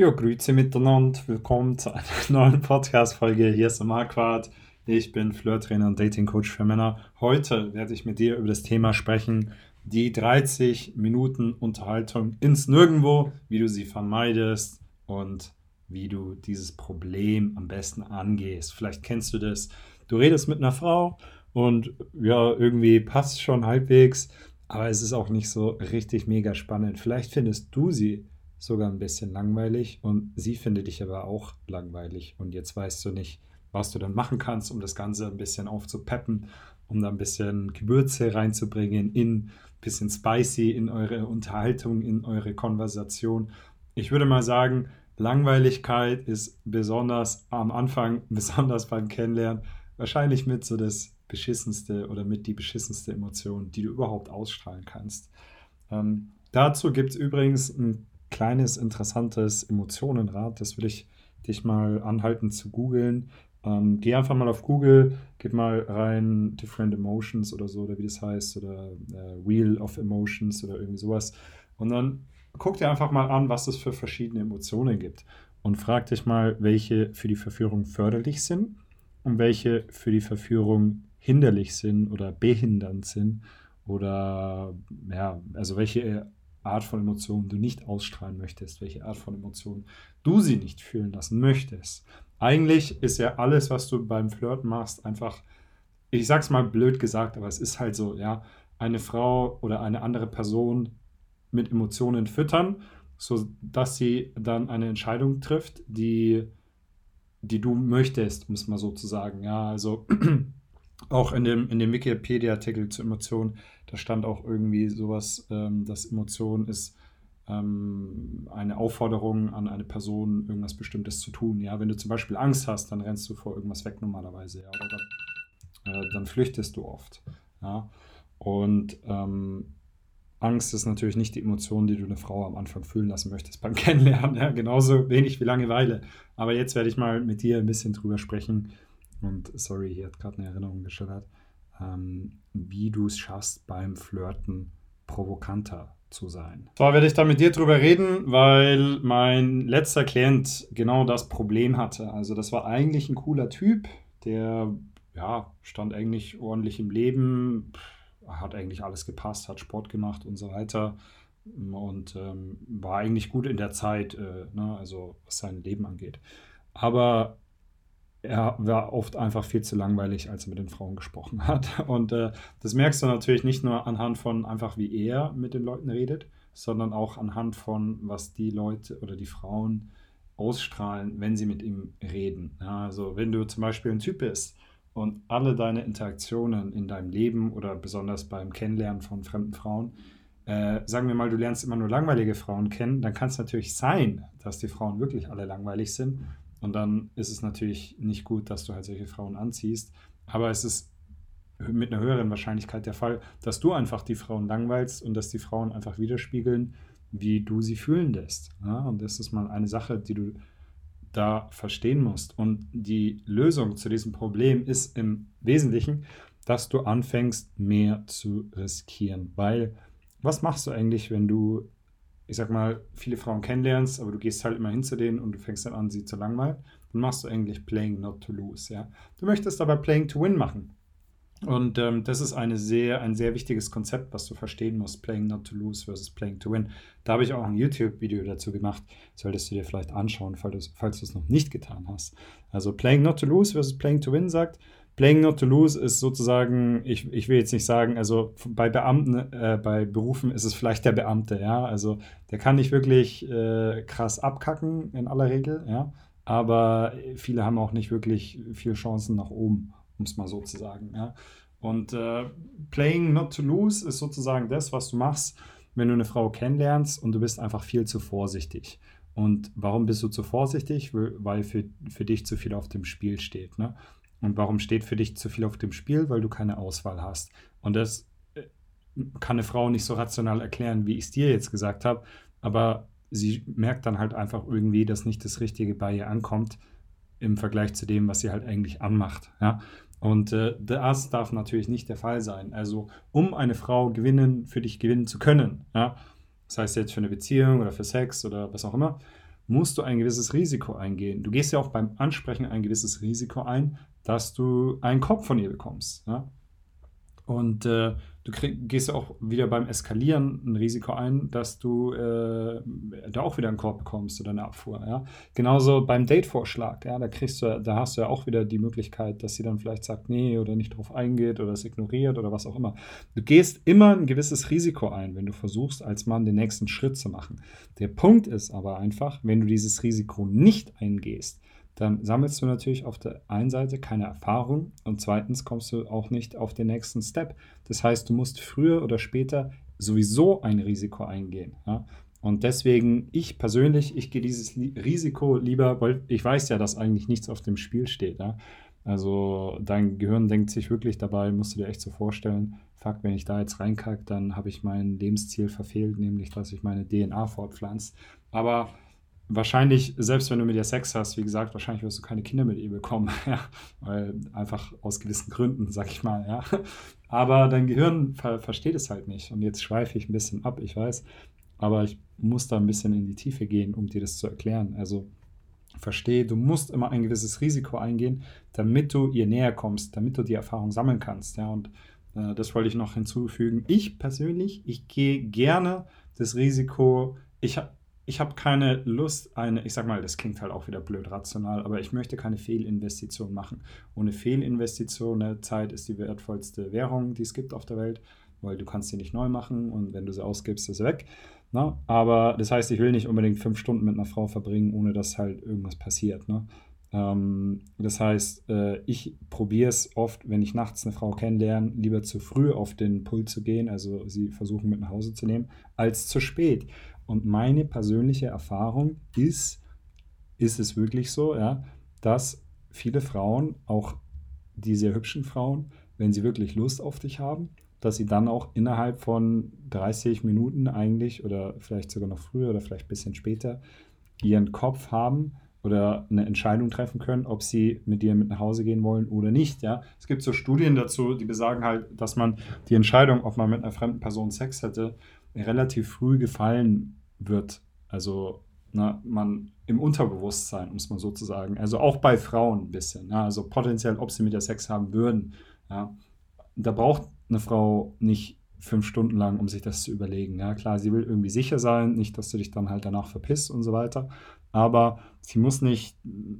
Ja, grüezi miteinander. Willkommen zu einer neuen Podcast-Folge. Hier ist der Marquardt. Ich bin Flirt-Trainer und Dating-Coach für Männer. Heute werde ich mit dir über das Thema sprechen, die 30 Minuten Unterhaltung ins Nirgendwo, wie du sie vermeidest und wie du dieses Problem am besten angehst. Vielleicht kennst du das. Du redest mit einer Frau und ja, irgendwie passt es schon halbwegs, aber es ist auch nicht so richtig mega spannend. Vielleicht findest du sie sogar ein bisschen langweilig und sie findet dich aber auch langweilig und jetzt weißt du nicht, was du dann machen kannst, um das Ganze ein bisschen aufzupeppen, um da ein bisschen Gewürze reinzubringen, ein bisschen spicy in eure Unterhaltung, in eure Konversation. Ich würde mal sagen, Langweiligkeit ist besonders am Anfang, besonders beim Kennenlernen, wahrscheinlich mit so das beschissenste oder mit die beschissenste Emotion, die du überhaupt ausstrahlen kannst. Dazu gibt es übrigens ein kleines, interessantes Emotionenrad. Das will ich dich mal anhalten zu googeln. Geh einfach mal auf Google, gib mal rein Different Emotions oder so, oder wie das heißt, oder Wheel of Emotions oder irgendwie sowas. Und dann guck dir einfach mal an, was es für verschiedene Emotionen gibt. Und frag dich mal, welche für die Verführung förderlich sind und welche für die Verführung hinderlich sind oder behindernd sind. Oder ja, also welche Art von Emotionen du nicht ausstrahlen möchtest, welche Art von Emotionen du sie nicht fühlen lassen möchtest. Eigentlich ist ja alles, was du beim Flirten machst, einfach, ich sag's mal blöd gesagt, aber es ist halt so, ja, eine Frau oder eine andere Person mit Emotionen füttern, sodass sie dann eine Entscheidung trifft, die du möchtest, um es mal so zu sagen. Ja, also auch in dem Wikipedia-Artikel zu Emotionen, da stand auch irgendwie sowas, dass Emotion ist eine Aufforderung an eine Person, irgendwas Bestimmtes zu tun. Ja, wenn du zum Beispiel Angst hast, dann rennst du vor irgendwas weg normalerweise. Ja, oder dann flüchtest du oft. Ja, und Angst ist natürlich nicht die Emotion, die du eine Frau am Anfang fühlen lassen möchtest beim Kennenlernen. Ja, genauso wenig wie Langeweile. Aber jetzt werde ich mal mit dir ein bisschen drüber sprechen. Und sorry, hier hat gerade eine Erinnerung geschildert, wie du es schaffst, beim Flirten provokanter zu sein. Zwar werde ich da mit dir drüber reden, weil mein letzter Klient genau das Problem hatte. Also das war eigentlich ein cooler Typ, der ja, stand eigentlich ordentlich im Leben, hat eigentlich alles gepasst, hat Sport gemacht und so weiter und war eigentlich gut in der Zeit, ne, also was sein Leben angeht. Aber er war oft einfach viel zu langweilig, als er mit den Frauen gesprochen hat. Und das merkst du natürlich nicht nur anhand von einfach, wie er mit den Leuten redet, sondern auch anhand von, was die Leute oder die Frauen ausstrahlen, wenn sie mit ihm reden. Ja, also wenn du zum Beispiel ein Typ bist und alle deine Interaktionen in deinem Leben oder besonders beim Kennenlernen von fremden Frauen, sagen wir mal, du lernst immer nur langweilige Frauen kennen, dann kann es natürlich sein, dass die Frauen wirklich alle langweilig sind. Und dann ist es natürlich nicht gut, dass du halt solche Frauen anziehst. Aber es ist mit einer höheren Wahrscheinlichkeit der Fall, dass du einfach die Frauen langweilst und dass die Frauen einfach widerspiegeln, wie du sie fühlen lässt. Ja, und das ist mal eine Sache, die du da verstehen musst. Und die Lösung zu diesem Problem ist im Wesentlichen, dass du anfängst, mehr zu riskieren. Weil, was machst du eigentlich, wenn du, ich sag mal, viele Frauen kennenlernst, aber du gehst halt immer hin zu denen und du fängst dann an, sie zu langweilen? Dann machst du eigentlich Playing not to lose. Ja? Du möchtest aber Playing to win machen. Und das ist ein sehr wichtiges Konzept, was du verstehen musst. Playing not to lose versus playing to win. Da habe ich auch ein YouTube-Video dazu gemacht. Solltest du dir vielleicht anschauen, falls du es noch nicht getan hast. Also playing not to lose versus playing to win sagt, playing not to lose ist sozusagen, ich will jetzt nicht sagen, also bei Beamten, bei Berufen ist es vielleicht der Beamte, ja. Also der kann nicht wirklich krass abkacken in aller Regel, ja. Aber viele haben auch nicht wirklich viele Chancen nach oben, um es mal so zu sagen. Ja. Und Playing Not to Lose ist sozusagen das, was du machst, wenn du eine Frau kennenlernst und du bist einfach viel zu vorsichtig. Und warum bist du zu vorsichtig? Weil für dich zu viel auf dem Spiel steht. Ne? Und warum steht für dich zu viel auf dem Spiel? Weil du keine Auswahl hast. Und das kann eine Frau nicht so rational erklären, wie ich es dir jetzt gesagt habe. Aber sie merkt dann halt einfach irgendwie, dass nicht das Richtige bei ihr ankommt im Vergleich zu dem, was sie halt eigentlich anmacht. Ja? Und das darf natürlich nicht der Fall sein. Also um eine Frau für dich gewinnen zu können, ja, das heißt jetzt für eine Beziehung oder für Sex oder was auch immer, musst du ein gewisses Risiko eingehen. Du gehst ja auch beim Ansprechen ein gewisses Risiko ein, dass du einen Kopf von ihr bekommst. Ja? Und gehst ja auch wieder beim Eskalieren ein Risiko ein, dass du da auch wieder einen Korb bekommst oder eine Abfuhr. Ja? Genauso beim Date-Vorschlag. Ja? Da hast du ja auch wieder die Möglichkeit, dass sie dann vielleicht sagt, nee, oder nicht drauf eingeht oder es ignoriert oder was auch immer. Du gehst immer ein gewisses Risiko ein, wenn du versuchst, als Mann den nächsten Schritt zu machen. Der Punkt ist aber einfach, wenn du dieses Risiko nicht eingehst, dann sammelst du natürlich auf der einen Seite keine Erfahrung und zweitens kommst du auch nicht auf den nächsten Step. Das heißt, du musst früher oder später sowieso ein Risiko eingehen. Ja? Und deswegen, ich persönlich, ich gehe dieses Risiko lieber, weil ich weiß ja, dass eigentlich nichts auf dem Spiel steht. Ja? Also dein Gehirn denkt sich wirklich dabei, musst du dir echt so vorstellen, fuck, wenn ich da jetzt reinkacke, dann habe ich mein Lebensziel verfehlt, nämlich, dass ich meine DNA fortpflanze. Aber wahrscheinlich, selbst wenn du mit ihr Sex hast, wie gesagt, wahrscheinlich wirst du keine Kinder mit ihr bekommen, ja, weil einfach aus gewissen Gründen, sag ich mal, ja. Aber dein Gehirn versteht es halt nicht. Und jetzt schweife ich ein bisschen ab, ich weiß, aber ich muss da ein bisschen in die Tiefe gehen, um dir das zu erklären. Also verstehe, du musst immer ein gewisses Risiko eingehen, damit du ihr näher kommst, damit du die Erfahrung sammeln kannst, ja. Und das wollte ich noch hinzufügen. Ich persönlich, ich gehe gerne das Risiko, ich habe keine Lust, ich sag mal, das klingt halt auch wieder blöd rational, aber ich möchte keine Fehlinvestition machen. Ohne Fehlinvestition, ne, Zeit ist die wertvollste Währung, die es gibt auf der Welt, weil du kannst sie nicht neu machen und wenn du sie ausgibst, ist sie weg. Ne? Aber das heißt, ich will nicht unbedingt 5 Stunden mit einer Frau verbringen, ohne dass halt irgendwas passiert. Ne? Das heißt, ich probiere es oft, wenn ich nachts eine Frau kennenlerne, lieber zu früh auf den Pool zu gehen, also sie versuchen mit nach Hause zu nehmen, als zu spät. Und meine persönliche Erfahrung ist es wirklich so, ja, dass viele Frauen, auch die sehr hübschen Frauen, wenn sie wirklich Lust auf dich haben, dass sie dann auch innerhalb von 30 Minuten eigentlich oder vielleicht sogar noch früher oder vielleicht ein bisschen später ihren Kopf haben oder eine Entscheidung treffen können, ob sie mit dir mit nach Hause gehen wollen oder nicht. Ja? Es gibt so Studien dazu, die besagen halt, dass man die Entscheidung, ob man mit einer fremden Person Sex hätte, relativ früh gefallen wird. Also man im Unterbewusstsein, muss man sozusagen. Also auch bei Frauen ein bisschen. Ja? Also potenziell, ob sie mit der Sex haben würden. Ja? Da braucht eine Frau nicht 5 Stunden lang, um sich das zu überlegen. Ja, klar, sie will irgendwie sicher sein, nicht, dass du dich dann halt danach verpisst und so weiter. Aber sie muss nicht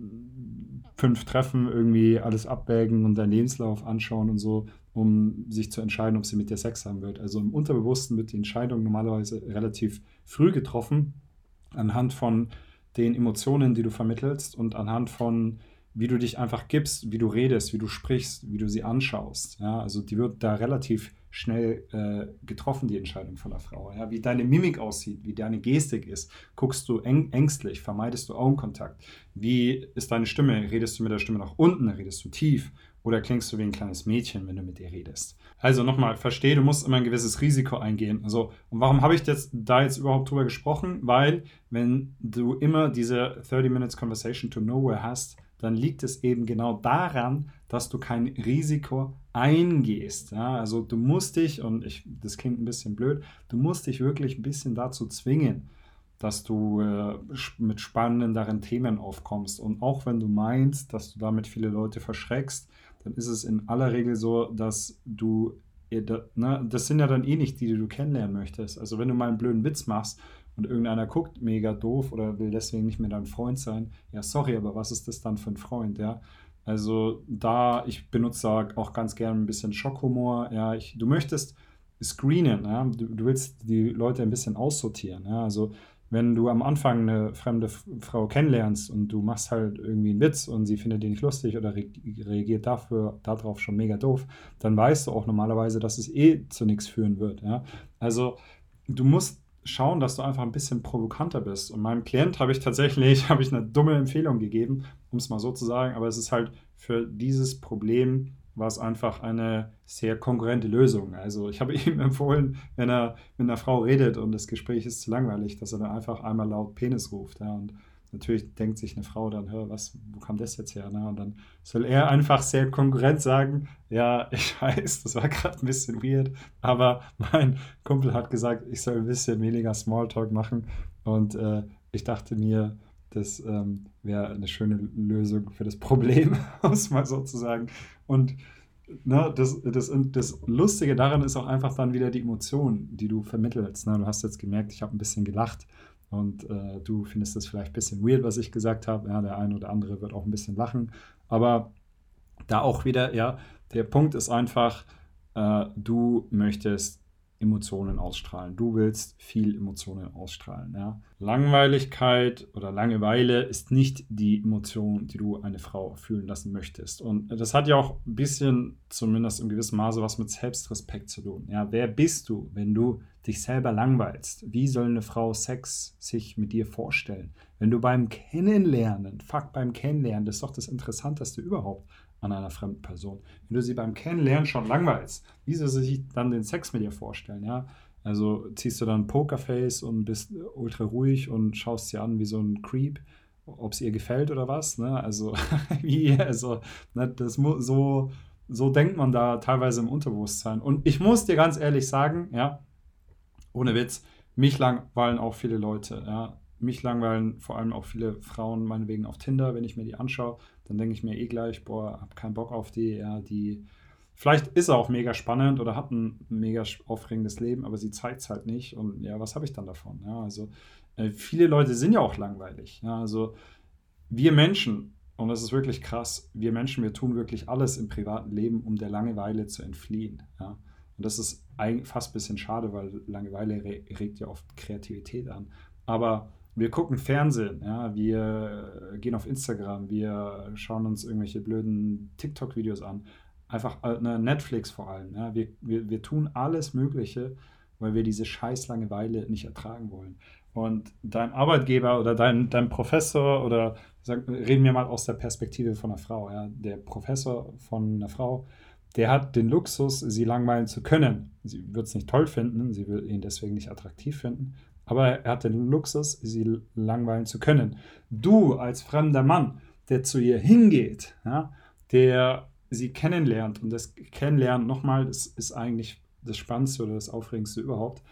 5 Treffen irgendwie alles abwägen und deinen Lebenslauf anschauen und so, um sich zu entscheiden, ob sie mit dir Sex haben wird. Also im Unterbewussten wird die Entscheidung normalerweise relativ früh getroffen, anhand von den Emotionen, die du vermittelst und anhand von wie du dich einfach gibst, wie du redest, wie du sprichst, wie du sie anschaust. Ja, also die wird da relativ schnell getroffen, die Entscheidung von der Frau. Ja, wie deine Mimik aussieht, wie deine Gestik ist. Guckst du ängstlich, vermeidest du Augenkontakt? Wie ist deine Stimme? Redest du mit der Stimme nach unten, redest du tief? Oder klingst du wie ein kleines Mädchen, wenn du mit ihr redest? Also nochmal, verstehe, du musst immer ein gewisses Risiko eingehen. Also, und warum habe ich da jetzt überhaupt drüber gesprochen? Weil, wenn du immer diese 30 Minutes Conversation to Nowhere hast, dann liegt es eben genau daran, dass du kein Risiko eingehst. Ja? Also du musst dich, das klingt ein bisschen blöd, du musst dich wirklich ein bisschen dazu zwingen, dass du mit spannenderen Themen aufkommst. Und auch wenn du meinst, dass du damit viele Leute verschreckst, dann ist es in aller Regel so, dass das sind ja dann eh nicht die, die du kennenlernen möchtest. Also wenn du mal einen blöden Witz machst, und irgendeiner guckt mega doof oder will deswegen nicht mehr dein Freund sein, ja, sorry, aber was ist das dann für ein Freund, ja? Also ich benutze da auch ganz gerne ein bisschen Schockhumor, ja, du möchtest screenen, ja? Du willst die Leute ein bisschen aussortieren, ja, also wenn du am Anfang eine fremde Frau kennenlernst und du machst halt irgendwie einen Witz und sie findet den nicht lustig oder reagiert darauf schon mega doof, dann weißt du auch normalerweise, dass es eh zu nichts führen wird, ja? Also du musst schauen, dass du einfach ein bisschen provokanter bist. Und meinem Klient habe ich eine dumme Empfehlung gegeben, um es mal so zu sagen, aber es ist halt für dieses Problem war es einfach eine sehr kongruente Lösung. Also ich habe ihm empfohlen, wenn er mit einer Frau redet und das Gespräch ist zu langweilig, dass er dann einfach einmal laut Penis ruft. Ja, und natürlich denkt sich eine Frau dann, wo kam das jetzt her? Ne? Und dann soll er einfach sehr kongruent sagen, ja, ich weiß, das war gerade ein bisschen weird, aber mein Kumpel hat gesagt, ich soll ein bisschen weniger Smalltalk machen und ich dachte mir, Das wäre eine schöne Lösung für das Problem, um es mal so zu sagen. Und ne, das Lustige daran ist auch einfach dann wieder die Emotion, die du vermittelst. Ne? Du hast jetzt gemerkt, ich habe ein bisschen gelacht und du findest das vielleicht ein bisschen weird, was ich gesagt habe. Ja, der eine oder andere wird auch ein bisschen lachen. Aber da auch wieder, ja, der Punkt ist einfach, du möchtest Emotionen ausstrahlen. Du willst viel Emotionen ausstrahlen. Ja. Langweiligkeit oder Langeweile ist nicht die Emotion, die du eine Frau fühlen lassen möchtest. Und das hat ja auch ein bisschen, zumindest im gewissen Maße, was mit Selbstrespekt zu tun. Ja, wer bist du, wenn du dich selber langweilst? Wie soll eine Frau Sex sich mit dir vorstellen? Wenn du beim Kennenlernen, beim Kennenlernen, das ist doch das Interessanteste überhaupt an einer fremden Person. Wenn du sie beim Kennenlernen schon langweilst, wie soll sie sich dann den Sex mit dir vorstellen, ja? Also ziehst du dann Pokerface und bist ultra ruhig und schaust sie an wie so ein Creep, ob es ihr gefällt oder was, ne? Also, ne, so denkt man da teilweise im Unterbewusstsein. Und ich muss dir ganz ehrlich sagen, ja, ohne Witz, mich langweilen auch viele Leute, ja. Mich langweilen vor allem auch viele Frauen meinetwegen auf Tinder, wenn ich mir die anschaue, dann denke ich mir eh gleich, boah, hab keinen Bock auf die, ja, die, vielleicht ist er auch mega spannend oder hat ein mega aufregendes Leben, aber sie zeigt es halt nicht und ja, was habe ich dann davon, ja, also viele Leute sind ja auch langweilig, ja, also wir Menschen, und das ist wirklich krass, wir Menschen, wir tun wirklich alles im privaten Leben, um der Langeweile zu entfliehen. Ja? Und das ist fast ein bisschen schade, weil Langeweile regt ja oft Kreativität an. Aber wir gucken Fernsehen, ja? Wir gehen auf Instagram, wir schauen uns irgendwelche blöden TikTok-Videos an. Einfach Netflix vor allem. Ja? Wir tun alles Mögliche, weil wir diese scheiß Langeweile nicht ertragen wollen. Und dein Arbeitgeber oder dein Professor oder reden wir mal aus der Perspektive von einer Frau. Ja? Der Professor von einer Frau, der hat den Luxus, sie langweilen zu können. Sie wird es nicht toll finden, sie will ihn deswegen nicht attraktiv finden, aber er hat den Luxus, sie langweilen zu können. Du als fremder Mann, der zu ihr hingeht, ja, der sie kennenlernt, und das Kennenlernen nochmal, das ist eigentlich das Spannendste oder das Aufregendste überhaupt.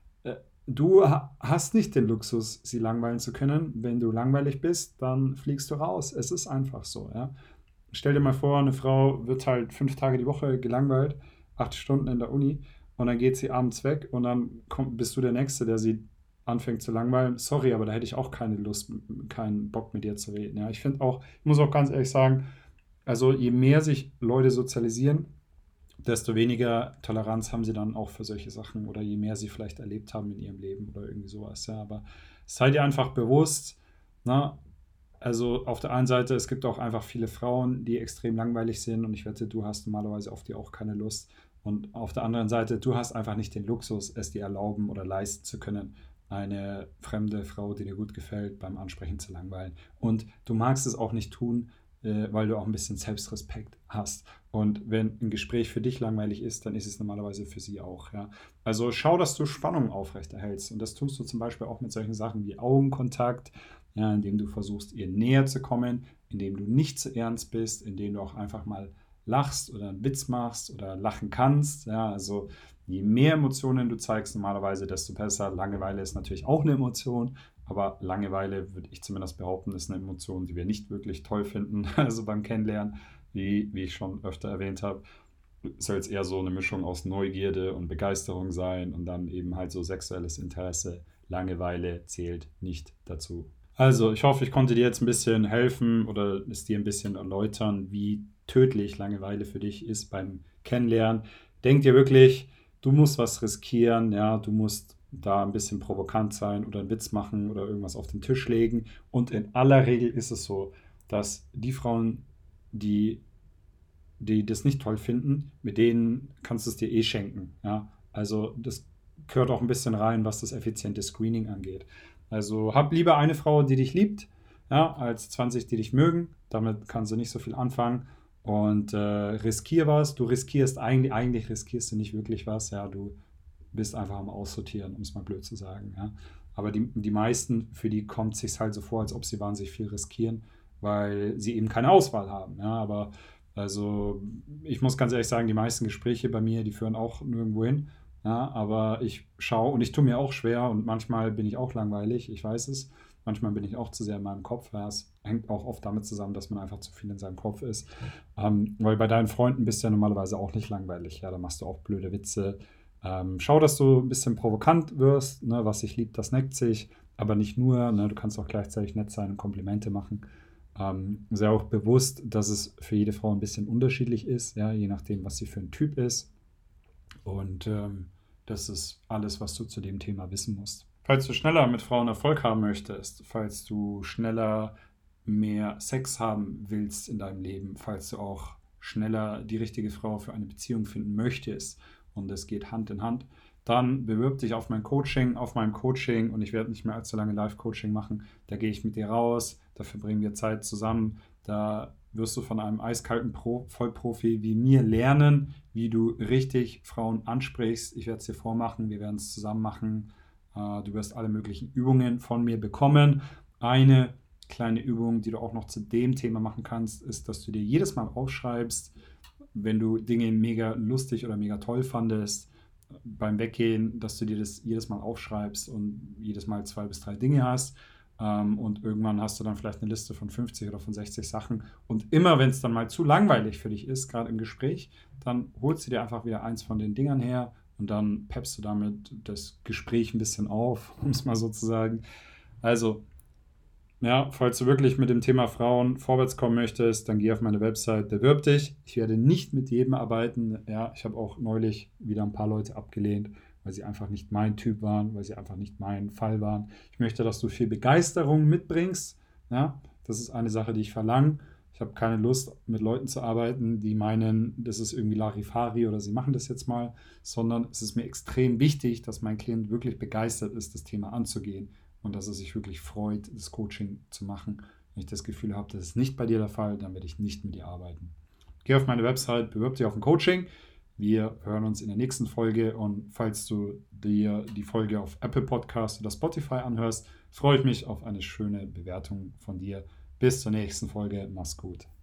Du hast nicht den Luxus, sie langweilen zu können. Wenn du langweilig bist, dann fliegst du raus. Es ist einfach so. Ja? Stell dir mal vor, eine Frau wird halt 5 Tage die Woche gelangweilt, 8 Stunden in der Uni, und dann geht sie abends weg und dann bist du der Nächste, der sie anfängt zu langweilen. Sorry, aber da hätte ich auch keine Lust, keinen Bock mit dir zu reden. Ja? Ich finde auch, ich muss auch ganz ehrlich sagen, also je mehr sich Leute sozialisieren, desto weniger Toleranz haben sie dann auch für solche Sachen oder je mehr sie vielleicht erlebt haben in ihrem Leben oder irgendwie sowas. Ja, aber sei dir einfach bewusst, na, also auf der einen Seite, es gibt auch einfach viele Frauen, die extrem langweilig sind und ich wette, du hast normalerweise auf die auch keine Lust. Und auf der anderen Seite, du hast einfach nicht den Luxus, es dir erlauben oder leisten zu können, eine fremde Frau, die dir gut gefällt, beim Ansprechen zu langweilen. Und du magst es auch nicht tun, weil du auch ein bisschen Selbstrespekt hast. Und wenn ein Gespräch für dich langweilig ist, dann ist es normalerweise für sie auch. Ja? Also schau, dass du Spannung aufrechterhältst. Und das tust du zum Beispiel auch mit solchen Sachen wie Augenkontakt, ja, indem du versuchst, ihr näher zu kommen, indem du nicht zu ernst bist, indem du auch einfach mal lachst oder einen Witz machst oder lachen kannst. Ja, also je mehr Emotionen du zeigst normalerweise, desto besser. Langeweile ist natürlich auch eine Emotion, aber Langeweile, würde ich zumindest behaupten, ist eine Emotion, die wir nicht wirklich toll finden. Also beim Kennenlernen, wie ich schon öfter erwähnt habe, soll es eher so eine Mischung aus Neugierde und Begeisterung sein und dann eben halt so sexuelles Interesse. Langeweile zählt nicht dazu. Also, ich hoffe, ich konnte dir jetzt ein bisschen helfen oder es dir ein bisschen erläutern, wie tödlich Langeweile für dich ist beim Kennenlernen. Denk dir wirklich, du musst was riskieren, ja, du musst da ein bisschen provokant sein oder einen Witz machen oder irgendwas auf den Tisch legen. Und in aller Regel ist es so, dass die Frauen, die das nicht toll finden, mit denen kannst du es dir eh schenken. Ja? Also das gehört auch ein bisschen rein, was das effiziente Screening angeht. Also hab lieber eine Frau, die dich liebt, ja, als 20, die dich mögen. Damit kannst du nicht so viel anfangen. Und riskier was. Du riskierst eigentlich riskierst du nicht wirklich was. Ja, du bist einfach am Aussortieren, um es mal blöd zu sagen. Ja. Aber die meisten, für die kommt es sich halt so vor, als ob sie wahnsinnig viel riskieren, weil sie eben keine Auswahl haben. Ja. Aber also ich muss ganz ehrlich sagen, die meisten Gespräche bei mir, die führen auch nirgendwo hin. Ja, aber ich schaue und ich tue mir auch schwer und manchmal bin ich auch langweilig, ich weiß es. Manchmal bin ich auch zu sehr in meinem Kopf. Es hängt auch oft damit zusammen, dass man einfach zu viel in seinem Kopf ist. Weil bei deinen Freunden bist du ja normalerweise auch nicht langweilig. Ja, da machst du auch blöde Witze. Schau, dass du ein bisschen provokant wirst. Ne? Was sich liebt, das neckt sich. Aber nicht nur. Ne? Du kannst auch gleichzeitig nett sein und Komplimente machen. Sei auch bewusst, dass es für jede Frau ein bisschen unterschiedlich ist, ja, je nachdem, was sie für ein Typ ist. Und das ist alles, was du zu dem Thema wissen musst. Falls du schneller mit Frauen Erfolg haben möchtest, falls du schneller mehr Sex haben willst in deinem Leben, falls du auch schneller die richtige Frau für eine Beziehung finden möchtest und es geht Hand in Hand, dann bewirb dich auf mein Coaching, auf meinem Coaching, und ich werde nicht mehr allzu lange Live-Coaching machen. Da gehe ich mit dir raus, da verbringen wir Zeit zusammen, da wirst du von einem eiskalten Vollprofi wie mir lernen, wie du richtig Frauen ansprichst. Ich werde es dir vormachen, wir werden es zusammen machen. Du wirst alle möglichen Übungen von mir bekommen. Eine kleine Übung, die du auch noch zu dem Thema machen kannst, ist, dass du dir jedes Mal aufschreibst, wenn du Dinge mega lustig oder mega toll fandest, beim Weggehen, dass du dir das jedes Mal aufschreibst und jedes Mal 2 bis 3 Dinge hast. Und irgendwann hast du dann vielleicht eine Liste von 50 oder von 60 Sachen. Und immer, wenn es dann mal zu langweilig für dich ist, gerade im Gespräch, dann holst du dir einfach wieder eins von den Dingern her und dann peppst du damit das Gespräch ein bisschen auf, um es mal so zu sagen. Also, ja, falls du wirklich mit dem Thema Frauen vorwärts kommen möchtest, dann geh auf meine Website, bewirb dich. Ich werde nicht mit jedem arbeiten. Ja, ich habe auch neulich wieder ein paar Leute abgelehnt, weil sie einfach nicht mein Typ waren, weil sie einfach nicht mein Fall waren. Ich möchte, dass du viel Begeisterung mitbringst. Ja, das ist eine Sache, die ich verlange. Ich habe keine Lust, mit Leuten zu arbeiten, die meinen, das ist irgendwie Larifari oder sie machen das jetzt mal, sondern es ist mir extrem wichtig, dass mein Klient wirklich begeistert ist, das Thema anzugehen und dass er sich wirklich freut, das Coaching zu machen. Wenn ich das Gefühl habe, das ist nicht bei dir der Fall, dann werde ich nicht mit dir arbeiten. Geh auf meine Website, bewirb dich auf ein Coaching. Wir hören uns in der nächsten Folge, und falls du dir die Folge auf Apple Podcast oder Spotify anhörst, freue ich mich auf eine schöne Bewertung von dir. Bis zur nächsten Folge. Mach's gut.